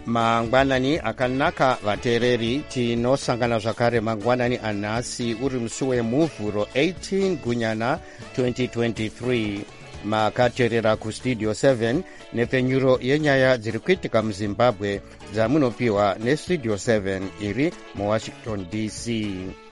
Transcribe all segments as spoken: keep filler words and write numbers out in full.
mangwanani akanaka vateereri, tinosangana zvakare mangwanani anhasi uri musi wemuvhuro eighteen gunyana twenty twenty-three. makateerera kustudio seven nepfenyuro yenyaya dziri kuitika muzimbabwe dzamunopiwa nestudio seven iri muwashington D C.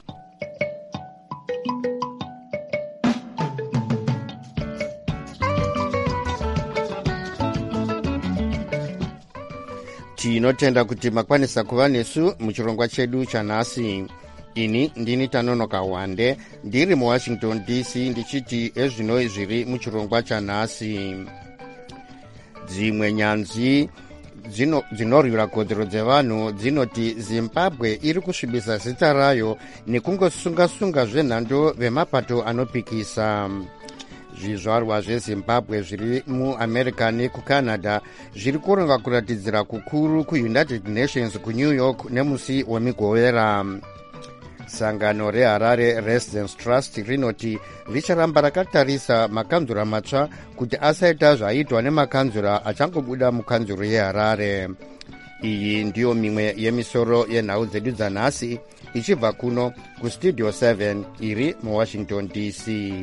tinotenda kuti makwanisa kuva nesu muchirongwa chedu chanhasi. ini ndini Tanonoka Wande ndiri muwashington D C ndichiti ezvino zviri muchirongwa chanhasi. dzimwe nyanzvi dzinorwira kodzero dzevanhu dzinoti zimbabwe iri kusvibisa zita rayo nekungosunga-sunga zvenhando vemapato anopikisa. zvizvarwa zvezimbabwe zviri muamerica nekucanada zviri kuronga kuratidzira kukuru kuunited nations kunew york nemusi wemigovera. sangano reharare residence trust rinoti richaramba rakatarisa makanzura matsva kuti asaita zvaiitwa nemakanzura achangobuda mukanzuro yeharare. iyi ndiyo mimwe yemisoro yenhau dzedu dzanhasi ichibva kuno kustudio seven iri muwashington D C.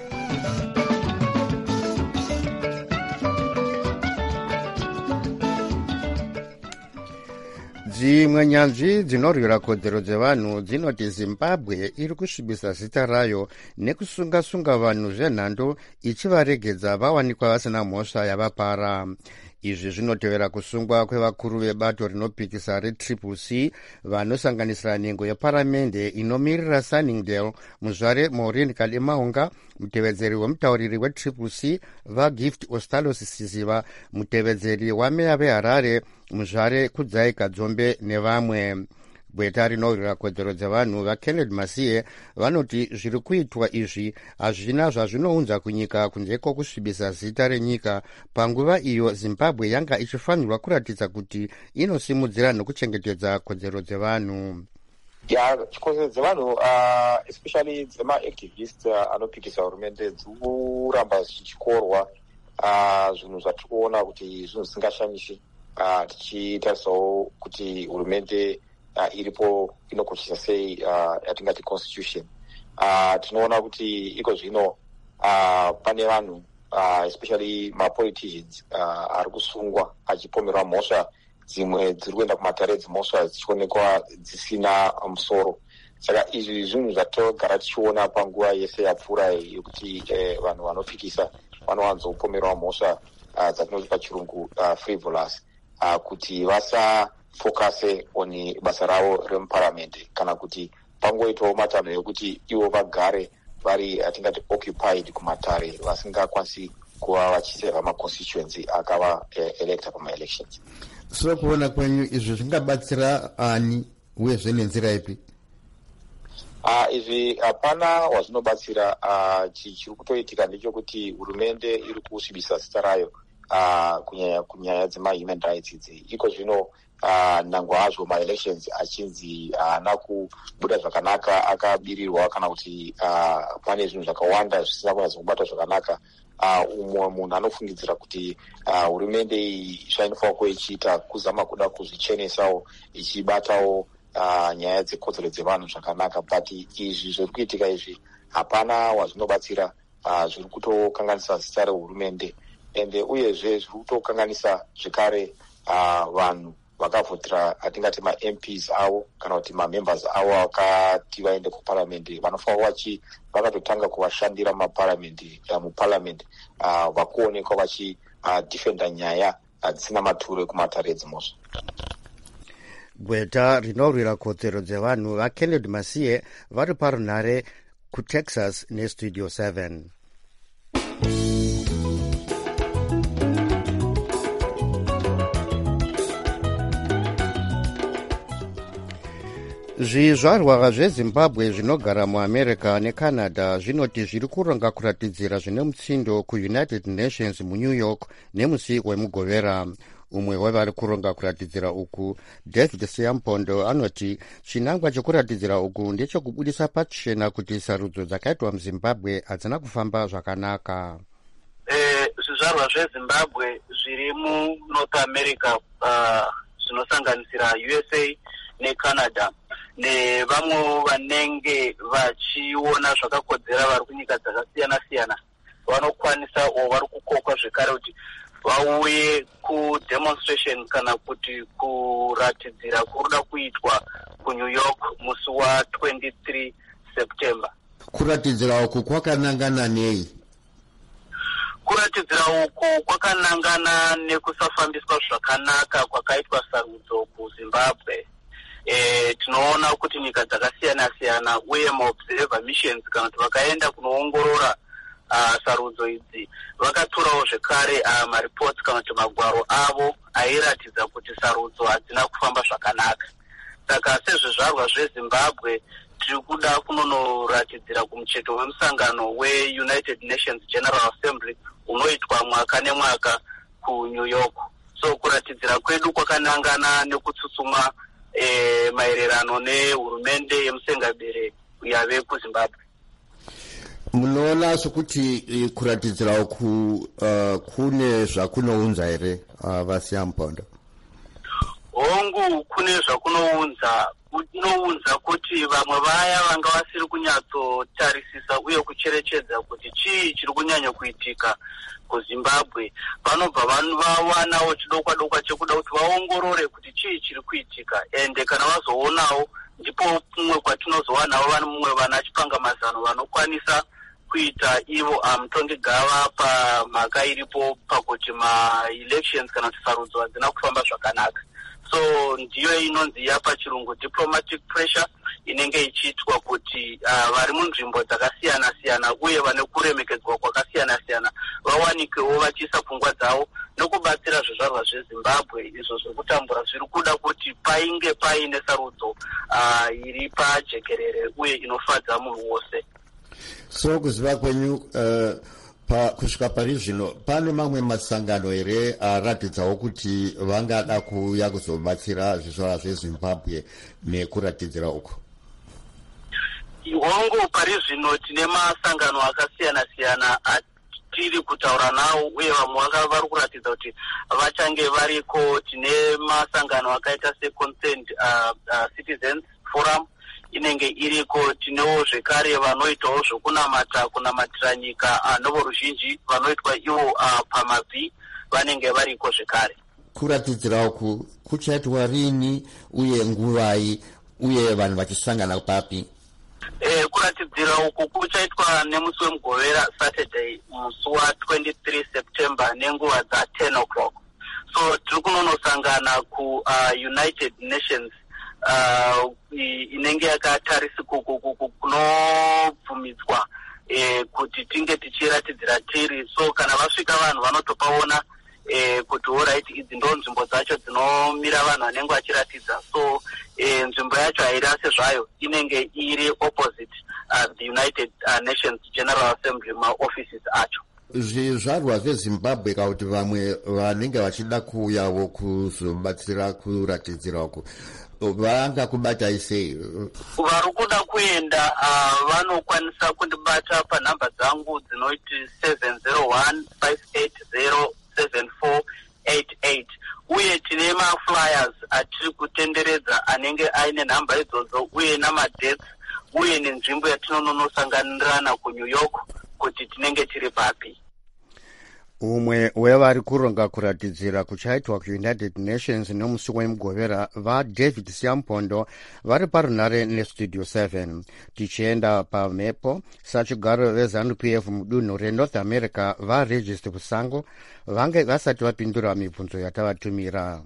dzimwe nyanzvi dzinorwira kodzero dzevanhu dzinoti zimbabwe iri kusvibisa zita rayo nekusunga-sunga vanhu zvenhando ichivaregedza vawanikwa vasina mhosva yavapara. izvi zvinotevera kusungwa kwevakuru vebato rinopikisa retriple C vanosanganisira nhengo yeparamende inomirira Sunningdale muzvare Maureen Kademaunga, mutevedzeri wemutauriri wetriple C vaGift Ostalos Siziva, mutevedzeri wameya veharare muzvare Kudzai Kadzombe nevamwe. gweta rinorwira kodzero dzevanhu vaKennedy Masiye vanoti zviri kuitwa izvi hazvina zvazvinounza kunyika kunze kwokusvibisa zita renyika panguva iyo zimbabwe yanga ichifanirwa kuratidza kuti inosimudzira nekuchengetedza kodzero dzevanhu. ya kodzero dzevanhu uh, especially dzemaactivist uh, anopikisa hurumende dzikuramba zvichikorwa uh, zvinhu zvatiri kuona kuti zvinhu zvisingashamishi uh, tichitarisawo kuti hurumende Uh, iripo inokoshesa sei uh, yatingati constitution. Uh, tinoona kuti iko zvino uh, pane vanhu uh, especially mapoliticians uh, ari kusungwa achipomerwa mhosva dzimwe dziri kuenda kumatare dzimhosva dzichionekwa dzisina musoro. Saka izvi zvinhu zvatogara tichiona panguva yese yapfuura yekuti eh, vanhu vanopikisa vanowanzopomerwa mhosva uh, dzatinoti pachirungu uh, frivolous uh, kuti vasa fokase oni basa ravo remuparamende kana kuti pangoitawo matanho ekuti ivo vagare vari atingati occupied kumatare vasingakwanisi kuva vachiseva maconstituency akava eh, electa pamaelections. so kuona kwenyu izvi zvingabatsira ani uyezve nenzira ipi? Uh, izvi hapana wazvinobatsira. uh, chiri kutoitika ndechekuti hurumende iri kusvibisa zita rayo uh, kunyanya kunyaya dzema-human rights idzi. iko zvino Uh, nangwa hazvo maelections achinzi haana uh, kubuda zvakanaka, akabirirwa kana kuti uh, pane zvinhu zvakawanda zvisina kunatsa kubata zvakanaka. uh, umwe munhu anofungidzira kuti uh, hurumende iyi zvainofanira kuva ichiita kuzama kuda kuzvichenesawo ichibatawo uh, nyaya dzekodzero dzevanhu zvakanaka, but izvi zviri kuitika izvi hapana wazvinobatsira. uh, zviri kutokanganisa zita rehurumende ende uyezve zviri kutokanganisa zvekare uh, vanhu vakavhotera atingati ma-M Ps avo kana kuti ma-members avo vakati vaende kuparamende vanofanira vachi vakatotanga kuvashandira maparamende muparamende uh, vakuonekwa vachidefenda uh, nyaya dzisina uh, mature kumatare edzimhosva. gweta rinorwira kodzero dzevanhu vaKennedy Masiye vari parunhare kuTexas nestudio seven. zvizvarwa zvezimbabwe zvinogara muamerica necanada zvinoti zviri kuronga kuratidzira zvine mutsindo kuunited nations munew york nemusi wemugovera. umwe wevari kuronga kuratidzira uku David Siampondo anoti chinangwa chekuratidzira uku ndechekubudisa pachena kuti sarudzo dzakaitwa muzimbabwe hadzina kufamba zvakanaka. Eh, zvizvarwa zvezimbabwe zviri munorth america uh, dzinosanganisira U S A neCanada nevamwe vanenge vachiona zvakakodzera vari kunyika dzakasiyana siyana vanokwanisa o vari kukokwa zvekare kuti vauye kudemonstration kana kuti kuratidzira kuruda kuitwa kuNew York musi wa twenty-three September. Kuratidzira uku kwakanangana nei? Kuratidzira uku kwakanangana nekusafambiswa zvakanaka kwakaitwa sarudzo kuZimbabwe. E, tinoona kuti nyika dzakasiyana siyana uye maobserver missions kana kuti vakaenda kunoongorora uh, sarudzo idzi vakatorawo zvekare uh, maripoti kana kuti magwaro avo airatidza kuti sarudzo hadzina kufamba zvakanaka. Saka sezvizvarwa zveZimbabwe tiri kuda kunonoratidzira kumucheto wemusangano weUnited Nations General Assembly unoitwa mwaka nemwaka kuNew York. So kuratidzira kwedu kwakanangana nekutsutsumwa e, maererano nehurumende yemusengabere yave kuZimbabwe. Munoona sokuti kuratidzira uku uh, kune zvakunounza here uh, vaSiyampondo? Hongu kune zvakunounza, kunounza kuti vamwe vaya vanga vasiri kunyatsotarisisa uye kucherechedza kuti chii chiri kunyanya kuitika kuZimbabwe vanobva vawanawo chidokwa dokwa chekuda kuti vaongorore kuti chii chiri kuitika, ende kana vazoonawo ndipo kumwe kwatinozowanawo vane mumwe vana chipanga mazano vanokwanisa kuita ivo mutongi gava pamhaka iripo pakuti ma-elections kana kuti sarudzo hadzina kufamba zvakanaka. So ndiyo inonzi yapa chirungu diplomatic pressure inenge ichiitwa kuti uh, vari munzvimbo dzakasiyana siyana uye vane kuremekedzwa kwakasiyana siyana vawanikewo vachiisa pfungwa dzavo nokubatsira zvizvarwa zveZimbabwe izvo zvekutambura zviri kuda kuti painge paine sarudzo uh, iri pajekerere uye inofadza munhu wose. So kuziva kwenyu uh, pa kusvika pari zvino pane mamwe masangano here aratidzawo kuti vangada kuuya kuzobatsira zvizvarwa zveZimbabwe nekuratidzira uku? Hongu pari zvino tine masangano akasiyana siyana atiri kutaura nawo uye vamwe vari kuratidza kuti vachange variko. Tine masangano akaita seConsent uh, uh, Citizens Forum inenge iriko. Tinewo zvekare vanoitawo zvokunamata kunamatira nyika anovo ruzhinji vanoitwa ivo uh, pamabvi vanenge variko zvekare. Kuratidzira uku kuchaitwa rini uye nguvai uye vanhu vachisangana papi? Eh, kuratidzira uku kuchaitwa nemusi wemugovera Saturday musi wa twenty-three September nenguva dza ten o'clock. So tiri kunonosangana ku uh, United Nations uh, inenge yakatarisi kunobvumidzwa eh, kuti tinge tichiratidzira tiri. So kana vasvika vanhu vanotopaona eh, kuti alright idzi ndo nzvimbo dzacho dzinomira vanhu vanenge vachiratidza. So eh, nzvimbo yacho hairase zvayo inenge iri opposite uh, the United uh, Nations General Assembly ma-offices acho. Zvizvarwa zveZimbabwe kuti vamwe vanenge vachida kuuyawo kuzobatsira kuratidzira uku vanga kubatai sei? Vari kuda kuenda uh, vanokwanisa kundibata panhamba dzangu dzinoti seven zero one five eight zero seven four eight eight uye tine ma-flyers atiri kutenderedza anenge aine nhamba idzodzo uye namadethi uye nenzvimbo yatinonosanganirana kuNew York kuti tinenge tiri papi. Umwe wevari kuronga kuratidzira kuchaitwa kuUnited Nations nomusi wemugovera vaDavid Siyampondo vari parunare nestudio seven. Tichienda pamhepo sachigaro veZANU-P F mudunhu reNorth America vaRegis Busango vange vasati vapindura mibvunzo yatavatumira.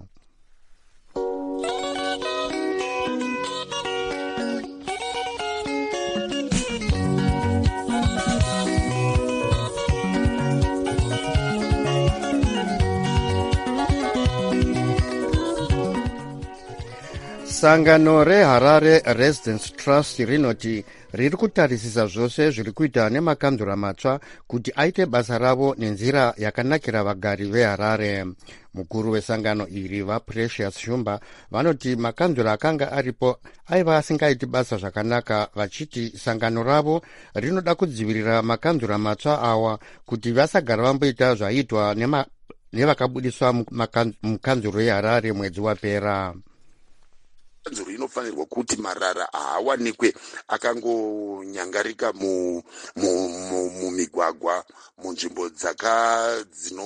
Sangano reHarare Residence Trust rinoti riri kutarisisa zvose zviri kuita nemakandura matsva kuti aite basa ravo nenzira yakanakira vagari veHarare. Mukuru wesangano iri vaPrecious Shumba vanoti makandura akanga aripo aiva asingaiti basa zvakanaka, vachiti sangano ravo rinoda kudzivirira makandura matsva awa kuti vasagara vamboita zvaitwa nema nevakabudiswa mukanzuro yeHarare mwedzi wapera. Kanzuro inofanirwa kuti marara haawanikwe akangonyangarika mu mumigwagwa munzvimbo dzaka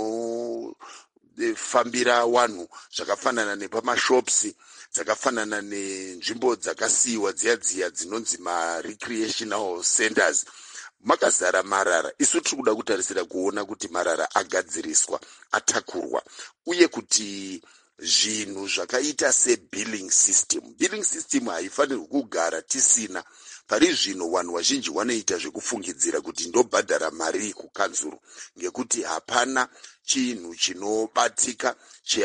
dzinofambira vanhu zvakafanana nepamashops, dzakafanana nenzvimbo dzakasiyiwa dziya dziya dzinonzi ma-recreational centers. Makazara marara. Isu tiri kuda kutarisira kuona kuti marara agadziriswa, atakurwa, uye kuti zvinhu zvakaita sebilling system. Billing system haifanirwi kugara tisina. Pari zvino vanhu vazhinji vanoita zvekufungidzira kuti ndobhadhara mari kukanzuro, ngekuti hapana chinhu chinobatika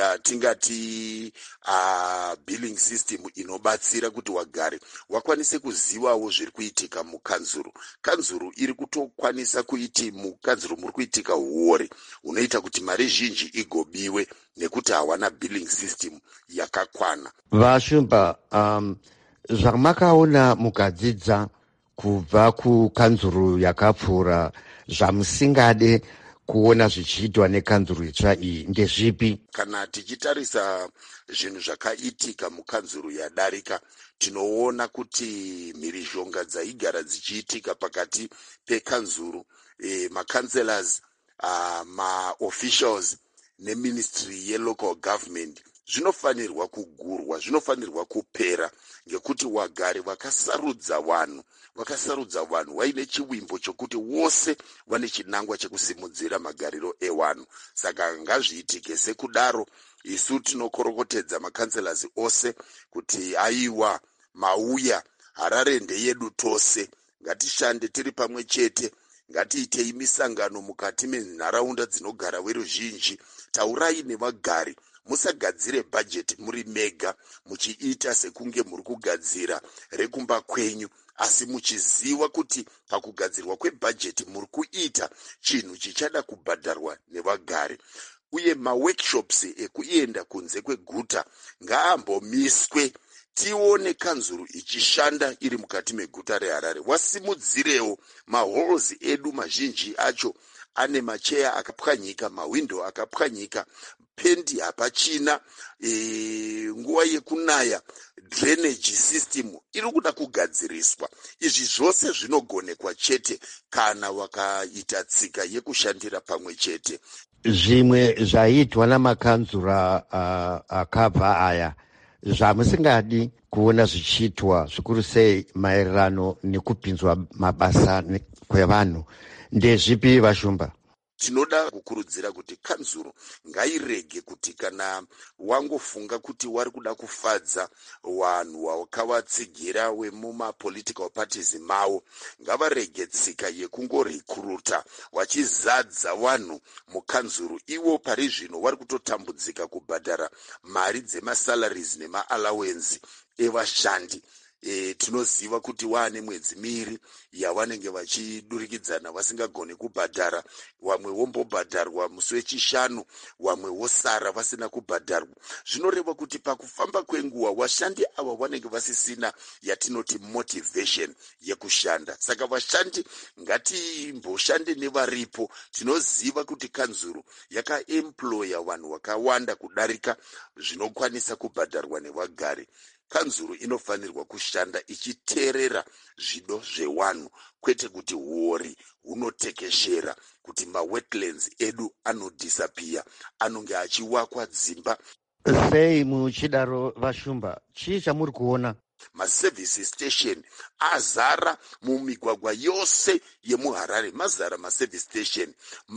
chatingati uh, billing system inobatsira kuti wagare wakwanise kuzivawo zviri kuitika mukanzuro. Kanzuro iri kutokwanisa kuiti mukanzuro muri kuitika huore unoita kuti mari zhinji igobiwe nekuti hawana billing system yakakwana. Vashumba, um, zvamakaona mukadzidza kubva kukanzuro yakapfuura zvamusingade kuona zvichiitwa nekanzuro itsva iyi ndezvipi? Kana tichitarisa zvinhu zvakaitika mukanzuro yadarika, tinoona kuti mhirizhonga dzaigara dzichiitika pakati pekanzuro, eh, makanselas, uh, maofficials neministry yelocal government zvinofanirwa kugurwa, zvinofanirwa kupera, ngekuti wagari vakasarudza vanhu vakasarudza vanhu vaine chiwimbo chokuti wose vane chinangwa chekusimudzira magariro evanhu. Saka ngazviitike sekudaro. Isu tinokorokotedza makanselas ose kuti aiwa mauya, Harare ndeyedu tose, ngatishande tiri pamwe chete, ngatiitei misangano mukati menharaunda dzinogara veruzhinji. Taurai nevagari, musagadzire bhajeti muri mega muchiita sekunge muri kugadzira rekumba kwenyu, asi muchiziva kuti pakugadzirwa kwebhajeti muri kuita chinhu chichada kubhadharwa nevagari. Uye maworkshops ekuenda kunze kweguta ngaambomiswe, tione kanzuro ichishanda iri mukati meguta reHarare. Wasimudzirewo mahalls edu mazhinji acho ane macheya akapwanyika, mawindo akapwanyika, pendi hapachina, e, nguva yekunaya drainage system iri kuda kugadziriswa. Izvi zvose zvinogonekwa chete kana wakaita tsika yekushandira pamwe chete. Zvimwe zvaitwa namakanzura uh, akabva aya zvamusingadi kuona zvichiitwa zvikuru sei maererano nekupinzwa mabasa kwevanhu ndezvipi Vashumba? Tinoda kukurudzira kuti kanzuro ngairege kuti kana wangofunga kuti wari kuda kufadza vanhu wakawatsigira wemuma political parties mavo, ngavarege tsika yekungorikuruta wachizadza vanhu mukanzuro. Ivo pari zvino vari kutotambudzika kubhadhara mari dzemasalaries nemaallowances evashandi. E, tinoziva kuti waane mwedzi miri yavanenge vachidurikidzana vasingagoni kubhadhara, vamwe vombobhadharwa musi wechishanu, vamwe vosara vasina kubhadharwa. Zvinoreva kuti pakufamba kwenguva vashandi ava vanenge vasisina yatinoti motivation yekushanda. Saka vashandi ngatimboshande nevaripo. Tinoziva kuti kanzuro yakaemploya vanhu vakawanda kudarika zvinokwanisa kubhadharwa nevagari. Kanzuro inofanirwa kushanda ichiteerera zvido zvewanhu, kwete kuti huori hunotekeshera, kuti mawetlands edu anodisappear, anonge achiwakwa dzimba. Sei muchidaro Vashumba, chii chamuri kuona? Maservice station azara mumigwagwa yose yemuHarare, mazara maservice station,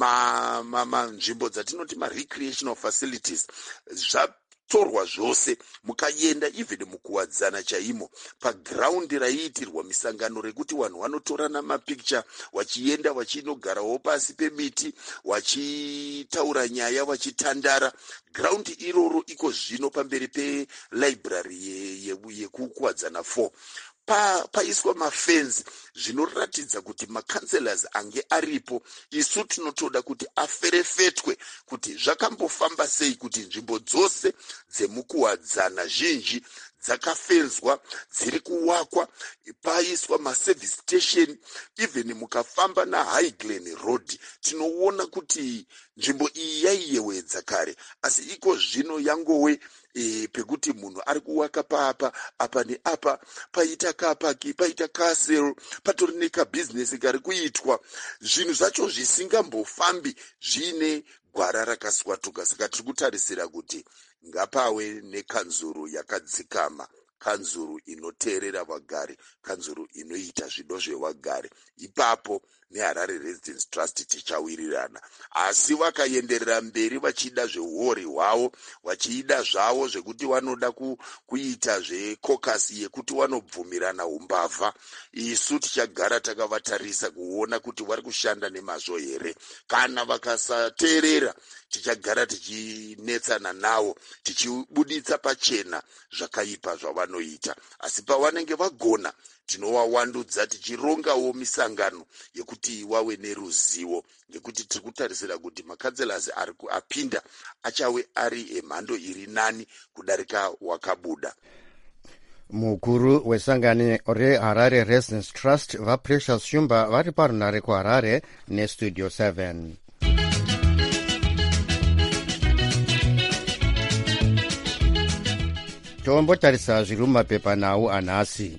ma, ma, ma nzvimbo dzatinoti ma-recreational facilities zva torwa zvose, mukaenda even mukuwadzana chaimo pagraundi raiitirwa misangano rekuti vanhu vanotorana mapicture vachienda vachinogarawo pasi pemiti vachitaura nyaya vachitandara. Graundi iroro iko zvino pamberi pelibrary yekukuwadzana ye, ye four pa paiswa mafenzi zvinoratidza kuti makanselas ange aripo. Isu tinotoda kuti aferefetwe kuti zvakambofamba sei kuti nzvimbo dzose dzemukuwadzana zhinji dzakafenzwa, dziri kuwakwa, paiswa maservice station. Even mukafamba naHighglen Road tinoona kuti nzvimbo iyi yaiyewedza kare, asi iko zvino yangove E, pekuti munhu ari kuwaka paapa apa neapa, paita kapaki, paita kasel, patori nekabhizinesi kari kuitwa, zvinhu zvacho zvisingambofambi zvine gwara rakaswatuka. Saka tiri kutarisira kuti ngapave nekanzuru yakadzikama, kanzuru inoteerera vagari, kanzuru inoita zvido zvevagari. Ipapo neHarare Residence Trust tichawirirana. Asi vakaenderera mberi vachida zvehori hwavo, vachiida zvavo zvekuti vanoda ku, kuita zvekokasi yekuti vanobvumirana umbavha, isu tichagara takavatarisa kuona kuti vari kushanda nemazvo here. Kana vakasateerera tichagara tichinetsana navo, tichibuditsa pachena zvakaipa zvavanoita. Asi pavanenge vagona tinovawandudza, tichirongawo misangano yekuti wave neruzivo, ngekuti tiri kutarisira kuti makanzelazi ari kuapinda achave ari emhando iri nani kudarika wakabuda. Mukuru wesangano reHarare Residence Trust vaPrecious Shumba vari parunare kuHarare neStudio seven. Tombotarisa zviri mumapepanhau anhasi.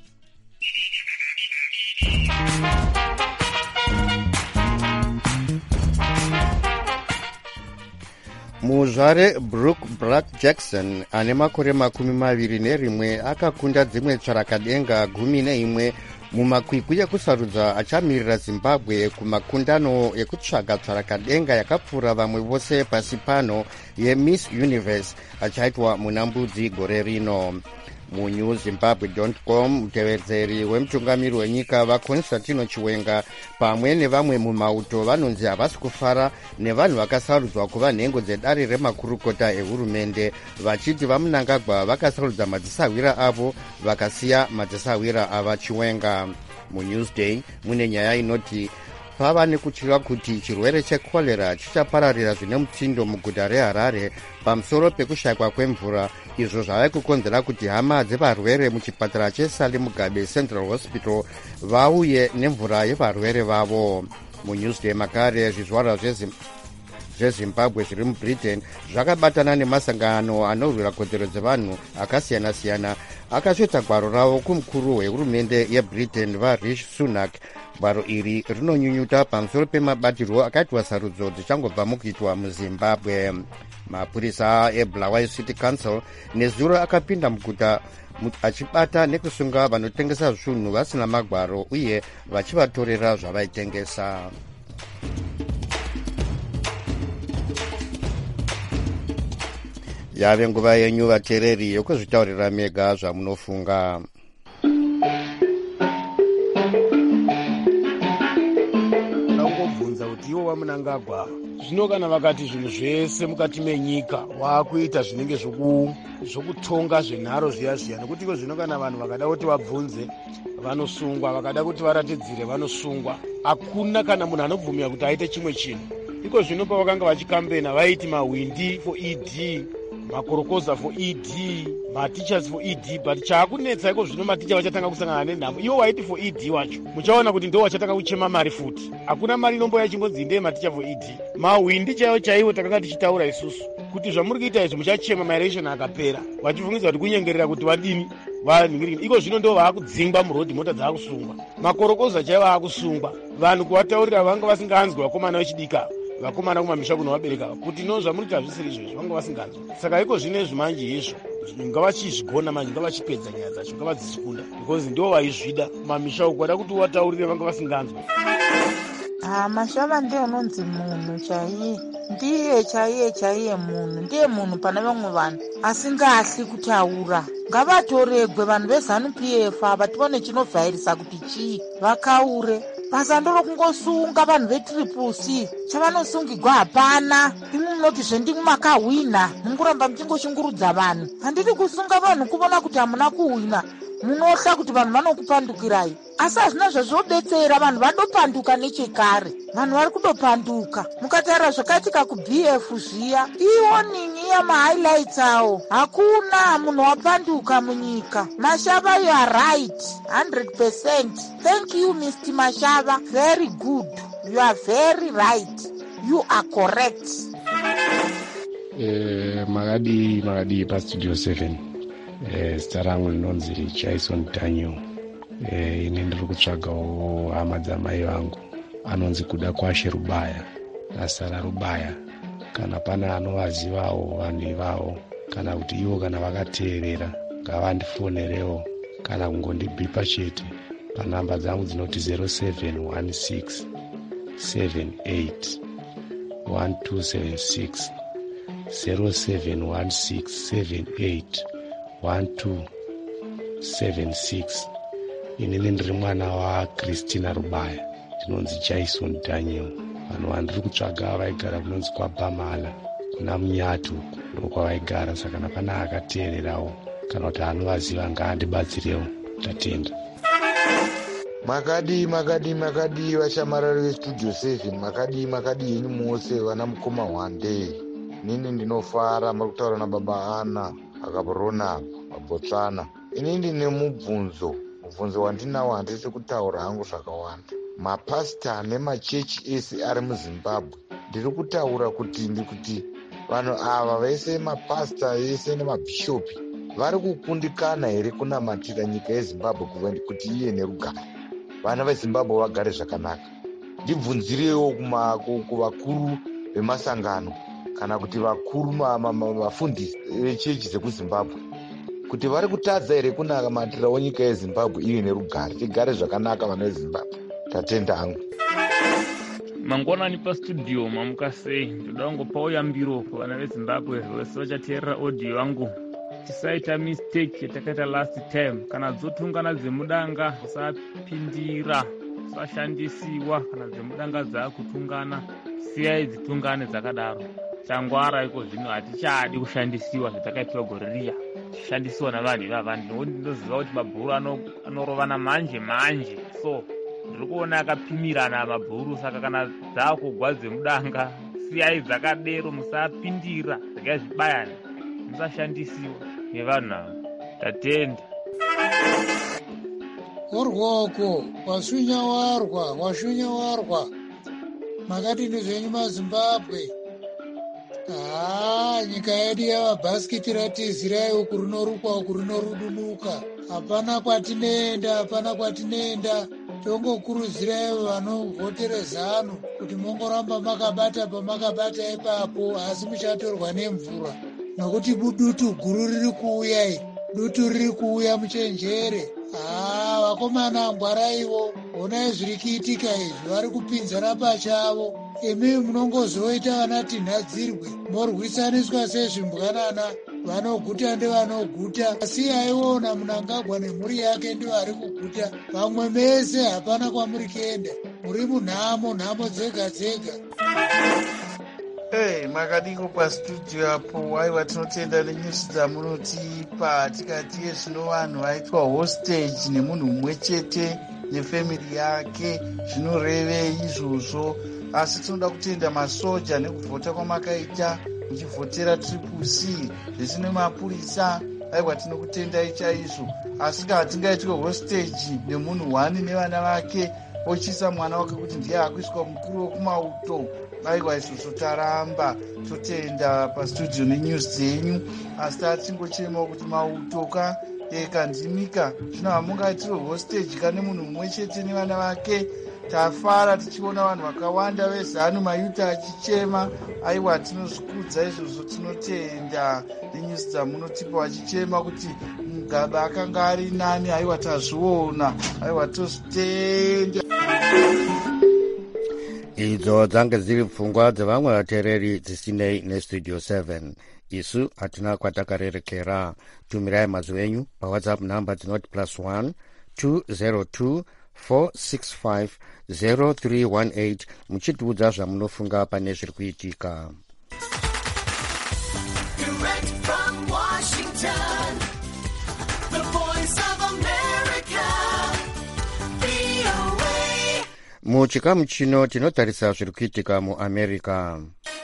Muzvare Brooke Black Jackson ane makore makumi maviri nerimwe akakunda dzimwe tsvarakadenga gumi neimwe mumakwikwi ekusarudza achamirira Zimbabwe kumakundano ekutsvaga tsvarakadenga yakapfuura vamwe vose pasi pano yeMiss Universe achaitwa muna Mbudzi gore rino. Munew Zimbabwe dot com mutevedzeri wemutungamiri wenyika vaConstantino Chiwenga pamwe nevamwe mumauto vanonzi havasi kufara nevanhu vakasarudzwa kuva nhengo dzedare remakurukota ehurumende, vachiti vaMunangagwa vakasarudza madzisawira avo vakasiya madzisawira ava Chiwenga. MuNewsday mune nyaya inoti pava nekutyira kuti chirwere chekorera chichapararira zvine mutsindo muguta reHarare pamusoro pekushayikwa kwemvura, izvo zvava kukonzera kuti hama dzevarwere muchipatara cheSalim Mugabe Central Hospital vauye nemvura yevarwere vavo. MuNewsday makare zvizvarwa zveZimbabwe zviri muBritain zvakabatana nemasangano anorwira kodzero dzevanhu akasiyana-siyana akasveta gwaro ravo kumukuru wehurumende yeBritain vaRishi Sunak. Gwaro iri rinonyunyuta pamusoro pemabatirwo akaitwa sarudzo dzichangobva mukuitwa muZimbabwe. Mapurisa eBulawayo City Council nezuro akapinda muguta achibata nekusunga vanotengesa zvinhu vasina magwaro uye vachivatorera zvavaitengesa. Yave nguva yenyu vateereri yokuzvitaurira mega zvamunofunga. Ndangobvunza kuti ivo vaMunangagwa zvino kana vakati zvinhu zvese mukati menyika waakuita zvinenge zvokutonga zvenharo zviya zviya, nekuti iko zvino kana vanhu vakada kuti vabvunze vanosungwa, vakada kuti varatidzire vanosungwa. Hakuna kana munhu anobvumira kuti aite chimwe chinhu. Iko zvino pavakanga vachikambena vaiti mawindi for E D, makorokoza for E D, mateachers for E D, but chaakunetsa iko zvino maticha vachatanga kusangana nenhamo. Iwo waiti for E D wacho muchaona kuti ndo wachatanga kuchema mari futi. Hakuna mari inomboya chimbodzi ndeye maticha for E D. Mawindi chaiwo chaiwo takanga tichitaura isusu kuti zvamuri kuita izvi muchachema maelection akapera, vachivungidza kuti kunyengerera kuti vadini vaningirike. Iko zvino ndo vaakudzingwa murodhi, mota dzaakusungwa, makorokoza chaiwo aakusungwa, vanhu kuvataurira vanga vasinganzwi vakomana vechidika, vakomana kumamisha kuno vabereka kuti no zvamurita zvisiri izvozvo vanga vasinganzwi. Saka iko zvinezvi manje izvo ngavachizvigona manje, ngavachipedza nyaya dzacho, ngavadzizikunda because ndo vaizvida mamisha uku vada kuti vataurire vanga vasinganzwi. Ah, Mashava ndiye unonzi munhu chaiye, ndiye chaiye chaiye munhu, ndiye munhu pana vamwe vanhu asingahli kutaura. Ngavatoregwe vanhu veZANU P F ava tione chinovhairisa kuti chii, vakaure basa ndoro kungosunga vanhu veTriple C. Chavanosungigwa hapana. Imwe munoti zvendimwe makahwina, munguramba muchingoshungurudza vanhu. Handiti kusunga vanhu kuona kuti hamuna kuhwina, munohla kuti vanhu vanokupandukirai. asi hazvina zvazvodetsera. Vanhu vadopanduka nechekare, vanhu vari kudopanduka. Mukatarira zvakaitika kuB F zviya, ioningi yamahighlights awo, hakuna munhu wapanduka munyika. Mashava, you are right one hundred percent. Thank you Mister Mashava, very good, you are very right, you are correct. Eh, makadi makadi pa studio seven. Eh, zita rangu linonzi Jason Daniel. Eh, ine ndiri kutsvagawo hama dzamai vangu anonzi kuda kwashe Rubaya, Nasara Rubaya. Kana pana anovazivawo vanhu ivavo, kana kuti ivo kana vakateerera ngavandifonerewo kana kungondibipa chete panhamba dzangu dzinoti zero seven one six seven eight one two seven six zero seven one six seven eight one two seven six. Inini ndiri mwana waChristina Rubaya, ndinonzi Jason Daniel. Vanhu vandiri kutsvaga vaigara kunonzi kwaBhamala kuna Munyato, ndokwavaigara. Saka kana pana akateererawo kana kuti anovaziva ngaandibatsirewo. Tatenda. Makadi makadi makadi vashamarari vestudio seven, makadi makadi yenyu mose vana mukoma Wande. Nini ndinofara muri kutaura nababa Ana akaborona Botswana. Ini ndine mubvunzo mubvunzo wandinawo, handisi kutaura hangu zvakawanda. Mapasita nemachechi ese ari muZimbabwe, ndiri kutaura kuti ndikuti vanhu ava vese mapasita ese nemabhishopi vari kukundikana here kunamatira nyika yeZimbabwe kuti iye nerugare, vana veZimbabwe vagare zvakanaka. Ndibvunzirewo kuvakuru vemasangano kana kuti vakuru vafundisi vechechi dzekuZimbabwe kuti vari kutadza here kunamatirawo nyika yeZimbabwe iye nerugare, tigare zvakanaka vana veZimbabwe. Tatenda hangu. Mangwanani pa studio mamuka sei, ndoda kungopawo yambiro kuvana veZimbabwe vese vachateerera audio yangu. Tisaita mistake yatakaita last time. Kana dzotungana dzemudanga usapindira, usashandisiwa. Kana dzemudanga dzakutungana, siyai dzitungane dzakadaro. Changwara iko zvino hatichadi kushandisiwa zvatakaitwa gore riya. Tichishandisiwa navanhu ivava, ndinoziva kuti mabhuru anorovana manje manje. So ndiri kuona akapimirana mabhuru. Saka kana dzakugwa dzemudanga, siyai dzakadero, musapindira dzakazvibayana, musashandisiwa nevanhu ava. Tatenda. Orwoko washunya warwa washunya warwa makadini zvenyu maZimbabwe. Ah, nyika yedu yavabhasikiti ratizirai uku rinorukwa uku rinorudunuka. Hapana kwatinoenda, hapana kwatinoenda. Tongokurudzirai vanovhotere zanu kuti mongoramba makabata pamakabata ipapo, asi muchatorwa nemvura nokuti dutu guru riri kuuya, dutu riri kuuya muchenjere. Ah, vakomana ngwaraiwo, onai zviri kuitika izvi, vari kupinzana pachavo. Imi munongozoita vana tinhadzirwe, morwisaniswa sezvimbwanana, vanoguta ndevanoguta. Asi aiona munangagwa nemhuri yake ndivari kuguta, vamwe mese hapana kwamuri kuenda, muri munhamo, nhamo dzega dzega. Hey, makadiko pastudio apo. Aiwa, tinotenda nenyusi dzamunotipa tikati zvino vanhu vaitwa hostage nemunhu mumwe chete nefamily yake, zvinorevei izvozvo? Asi tinoda kutenda masoja nekuvhota kwamakaita muchivhotera triple C zvese nemapurisa. Aiwa, tinokutendai chaizvo. Asi kana tingaitwe hostage nemunhu wani nevana vake, ochisa mwana wake kuti ndiye akuiswa mukuru wekumauto, aiwa, izvozvo taramba. Totenda pastudio nenews dzenyu. Asi tatingochemawo kuti mautoka ekandimika zvino hamungaitirwe hostage kane munhu mumwe chete nevana vake. Tafara tichiona vanhu vakawanda vezanu mayuta achichema. Aiwa, tinozvikudza izvozvo. Tinotenda nenyusi dzamunotipa vachichema kuti mugaba akanga ari nani. Aiwa, tazviona. Aiwa, tozvitenda. Idzo dzange dziri pfungwa dzevamwe vateereri dzisinei nestudio seven. Isu hatina kwatakarerekera. Tumirai mazwi enyu pawhatsapp number dzinoti plus one two zero two four six five zero three one eight muchitiudza zvamunofunga pane zviri kuitika. Direct from Washington, the voice of America, V muchikamu chino tinotarisa zviri kuitika muamerica.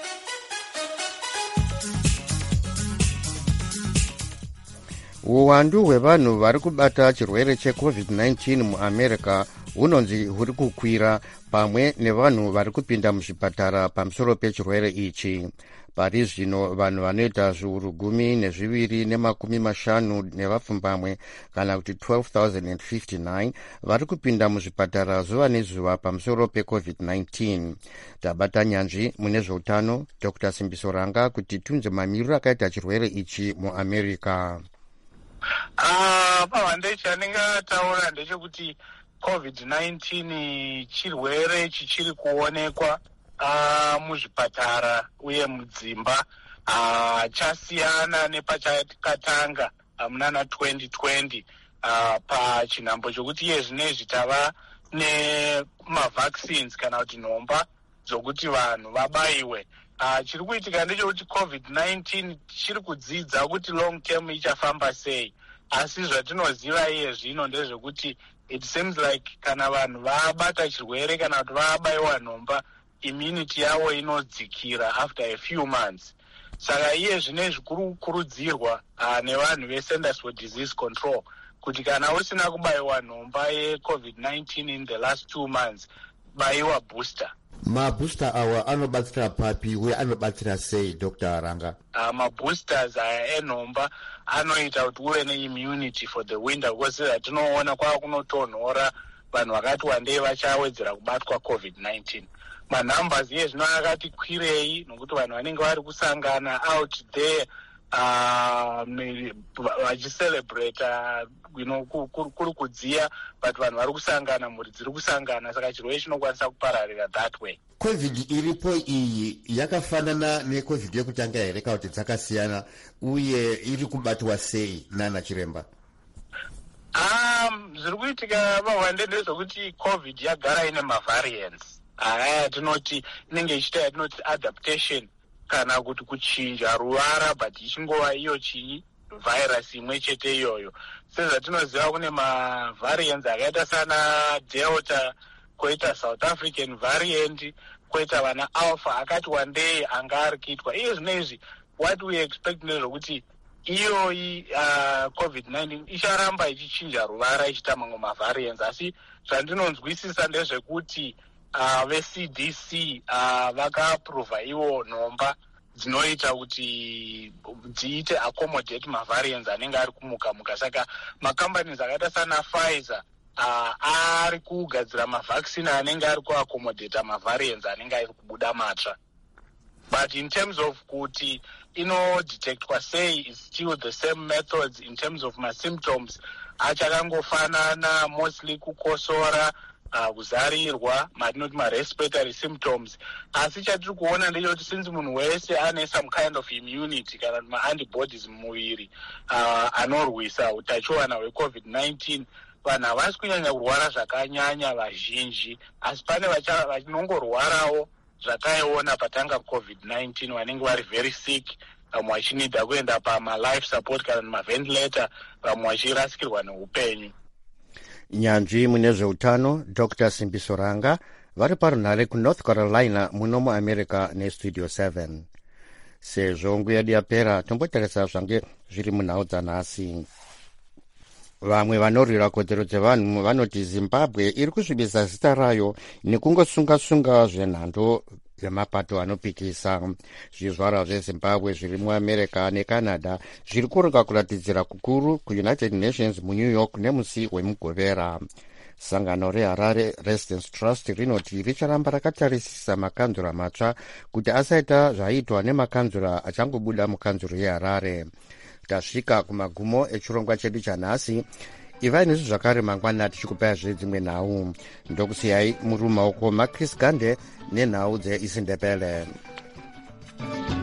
Uwandu hwevanhu vari kubata chirwere checovid nineteen muamerica hunonzi huri kukwira pamwe nevanhu vari kupinda muzvipatara pamusoro pechirwere ichi. Pari zvino vanhu vanoita zviuru gumi nezviviri nemakumi mashanu nevapfumbamwe kana kuti twelve thousand fifty-nine vari kupinda muzvipatara zuva nezuva pamusoro pecovid nineteen. Tabata nyanzvi mune zveutano Doctor Simbiso Ranga kuti tiunze mamiriro akaita chirwere ichi muamerica. Ah, pahande chaningataura ndechekuti covid nineteen chirwere chichiri kuonekwa uh, muzvipatara uye mudzimba uh, chasiyana nepachakatanga uh, munana twenty twenty uh, pachinhambo chokuti iye zvinezvi tava nemavaccines kana kuti nhomba dzokuti vanhu vabayiwe. Uh, chiri kuitika ndechekuti covid nineteen chiri kudzidza kuti long term ichafamba sei, asi zvatinoziva iye zvino ndezvekuti it seems like kana vanhu vabata chirwere kana kuti vabayiwa nhomba immunity yavo inodzikira after a few months. Saka iye zvinezvi kuri kukurudzirwa uh, nevanhu veCenters for Disease Control kuti kana usina kubayiwa nhomba yecovid nineteen in the last two months bayiwa booster. Mabooster awa anobatsira papi uye anobatsira sei Doctor Ranga? Uh, maboosters aya enhomba anoita kuti uve neimmunity for the winter, because zvatinoona kwava kunotonhora vanhu vakati wandei vachawedzera kubatwa covid nineteen. Manumbers iye zvino akati kwirei nokuti vanhu vanenge vari kusangana out there vachicelebrate uh, you know, kuri kudziya but vanhu vari kusangana, mhuri dziri kusangana, saka chirwere chinokwanisa kupararira that way. Covid iripo iyi yakafanana necovid yekutanga here kana kuti dzakasiyana, uye iri kubatwa sei nana chiremba? Um, zviri kuitika pahwande ndezvekuti covid yagara ine mavariants aya tinoti inenge ichiita yatinoti adaptation kana kuti kuchinja ruvara, but ichingova iyo chii virus imwe chete iyoyo. Sezvatinoziva kune mavariants akaita sana delta, koita south african variant, koita vana alpha akati wandei anga ari kuitwa. Iye zvinezvi what we expect ndezvokuti iyoyi uh, covid nineteen icharamba ichichinja ruvara ichiita mamwe mavariants, asi zvandinonzwisisa ndezvekuti uh, ve-C D C uh, vakaapprova iwo nhomba dzinoita kuti dziite accommodate mavariants anenge ari kumuka muka. Saka macompanies akaita sana Pfizer uh, ari kugadzira mavaccine anenge ari kuaccommodate mavariants anenge ari kubuda matsva. But in terms of kuti inodetectwa sei, is still the same methods. In terms of my symptoms achakangofanana, mostly kukosora, uh, kuzarirwa, matinoti ma-respiratory symptoms. Asi chatiri kuona ndechekuti since munhu wese ane some kind of immunity kana ma-antibodies mumuviri uh, anorwisa utachiwana hwecovid nineteen, vanhu havasi kunyanya kurwara zvakanyanya vazhinji, asi pane vanongorwarawo zvataiona patanga covid nineteen vanenge vari very sick, vamwe vachinida kuenda pama-life support kana maventilator, vamwe vachirasikirwa neupenyu. Nyanzvi mune zveutano Doctor Simbiso Ranga vari parunhare kuNorth Carolina muno muamerica nestudio seven. Sezvo nguva yedu yapera tombotarisa zvange zviri munhau dzanhasi. Vamwe vanorwira kodzero dzevanhu vanoti Zimbabwe iri kusvibisa zita rayo nekungosunga-sunga zvenhando yemapato anopikisa. Zvizvarwa zveZimbabwe zviri muamerica necanada zviri kuronga kuratidzira kukuru kuUnited Nations muNew York nemusi wemugovera. Sangano reHarare Residence Trust rinoti richaramba rakatarisisa makanzura matsva kuti asaita zvaiitwa nemakanzura achangobuda mukanzuro yeHarare. Tasvika kumagumo echirongwa chedu chanhasi. Ivai nesu zvakare mangwana tichikupai zvedzimwe nhau. Ndokusiyai muri mumaoko maChris Gande nenhau dzeIsindebele.